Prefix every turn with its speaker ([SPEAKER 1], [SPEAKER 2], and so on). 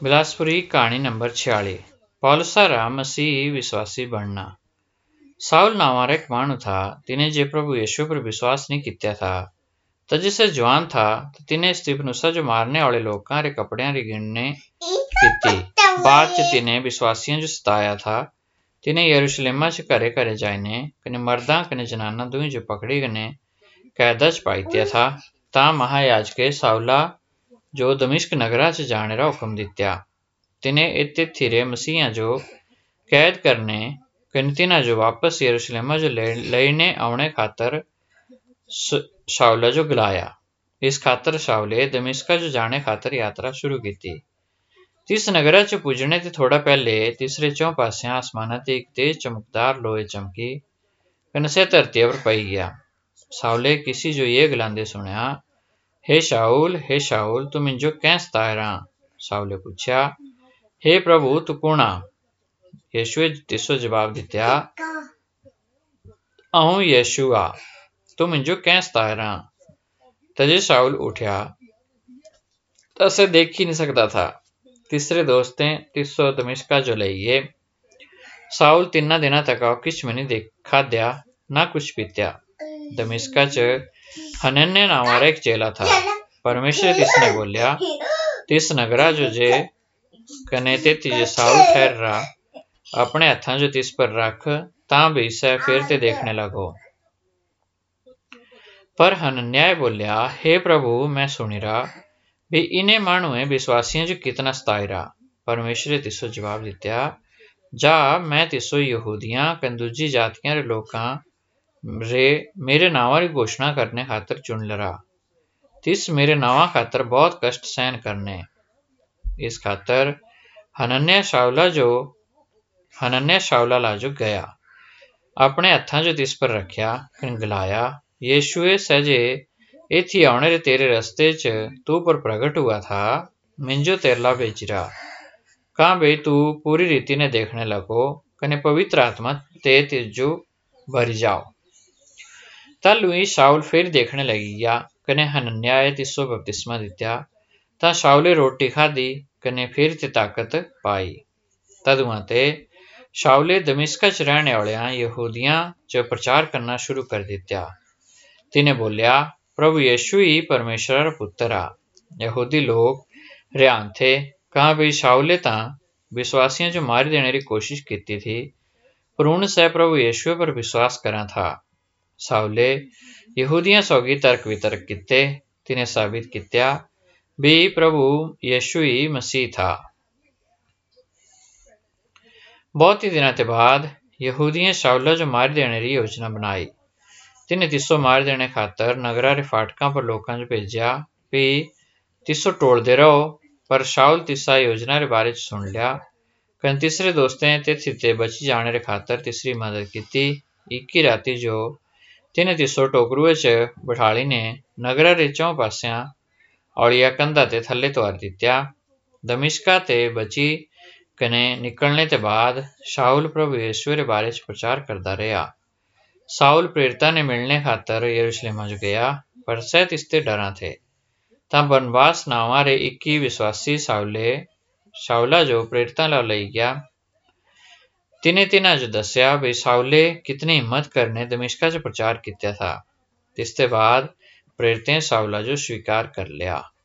[SPEAKER 1] बिलासपुरी कहानी नंबर 46। पौलुसा मसीह विश्वासी बनना। साउल नाम एक मानू था, तिने जे प्रभु यीशु पर विश्वास नहीं किया था। तो जिसे जवान था तो तिने स्तिफनुसा जो मारने वाले लोगों रे कपड़ियां री गिनने की। बाद च तिने विश्वासियों जो सताया था, तिने यरूशलेमा च घरे घरे जाने कने मर्दा कने जनाना दुई जो पकड़ी कने कैदा च पाई दिया था। ता महायाजके साउला जो दमिश्क नगरा च जाने रा हुक्म दित्या। तिने इत्ते थिरे मसीहा जो कैद करने कने तिन्हां जो वापस यरूशलेमा जो लेने आने खातर शाऊला जो गलाया। इस खातर शाऊले दमिश्का जो जाने खातर यात्रा शुरू की थी। तिस नगरा च पुजने ते थोड़ा पहले तीसरे चौं पासियां आसमाना ते एक तेज चमकदार लोहे चमकी कने से धरती पर पई गया। शाऊले किसी जो ये गलांदे सुनया, हे शाऊल तू मिंजो कैं सताए रहा? शाऊले पूछया, हे प्रभु तू कौन आ? यीशुए तिसो जवाब दित्या, अहूँ यीशु आ, तू मिंजो कैं सताए रहा? तजे शाऊल उठया तो उसे देख ही नहीं सकता था। तीसरे दोस्तें तिसो दमिश्का जो ले गए। शाऊल 3 दिना तक किछ भी नहीं खाद्या ना कुछ पीत्या। दमिश्का च हनन्याह नाम एक चेला था। परमेश्वर तिसने बोलिया, तिस नगरा जो जे कने तेती जे शाऊल ठहर रहा अपने हथा जो तिस पर रख, ता भी सै फिर ते देखने लगो। पर हनन्याह बोलिया, हे प्रभु मैं सुनी रहा भी इन्हें मानुए विश्वासियों जो कितना सताई रहा। परमेश्वर तिसो जवाब दित्या, जा मैं तिसो यहूदियां कने दूजी जातियां रे लोकां रे मेरे नावां री घोषणा करने खातर चुन लरा। तिस मेरे नावां खातर बहुत कष्ट सहन करने। इस खातर हनन्याह शाऊला लाजो गया, अपने हथा जो तिस पर रखया कने गलाया, यीशुए सै जे इत्थी आने रे तेरे रस्ते च तू पर प्रगट हुआ था, मिंजो तेरला भेजिरा। कां बे तू पूरी रीति ने देखने लगो कने पवित्र आत्मा ते तिजो भरी जाओ। तल हुई शाऊल फिर देखने लगी गया कने हनन्याह तिसो बपतिस्मा दित्या। ता शाऊले रोटी खाधी कने फिर ते ताकत पाई। तदुआं ते शाऊले दमिश्का च रहने वालियां यहूदियां च प्रचार करना शुरू कर दित्या। तिने बोलिया, प्रभु यीशु ही परमेश्वर रा पुत्र आ। यहूदी लोग रिहान थे, कहा भी शाऊले ता विश्वासियों जो मारी देने की कोशिश की थी, पर हुण सै प्रभु यीशु पर विश्वास करा था। शाऊले यहूदियां सौगी तर्क वितर्क किते, तिने साबित कित्या भी प्रभु यीशु ही मसीह था। बहुत ही दिनों के बाद यहूदियों शाऊला जो मार देने की योजना बनाई। तिने तिसो मार देने खातर नगरा रे फाटकों पर लोगों जो भेजा भी तिसो टोलते रहो। पर शाऊल तिसा योजना रे बारे सुन लिया कने तीसरे दोस्तें तेथी ते बची जाने रे खातर तीसरी मदद की। एक ही राती जो तिने तिसो टोकरुए च बिठाली ने नगरा रे चौं पासियां औलिया कंधा ते थले तोर दित्या। दमिश्का ते बची कने निकलने के बाद शाऊल प्रभु यीशु रे बारे प्रचार करता रहा। शाऊल प्रेरितां ने मिलने खातर यरूशलेम जो गया, पर सै तिसते डरा थे। ता बरनबास नावां रे एक ही विश्वासी शाऊला जो प्रेरितां ला लई गया। तिने तिन्हां जो दस्या भी शाऊले कितनी हिम्मत करने दमिश्का च प्रचार किया था। तिसते बाद प्रेरितें शाऊला जो स्वीकार कर लिया।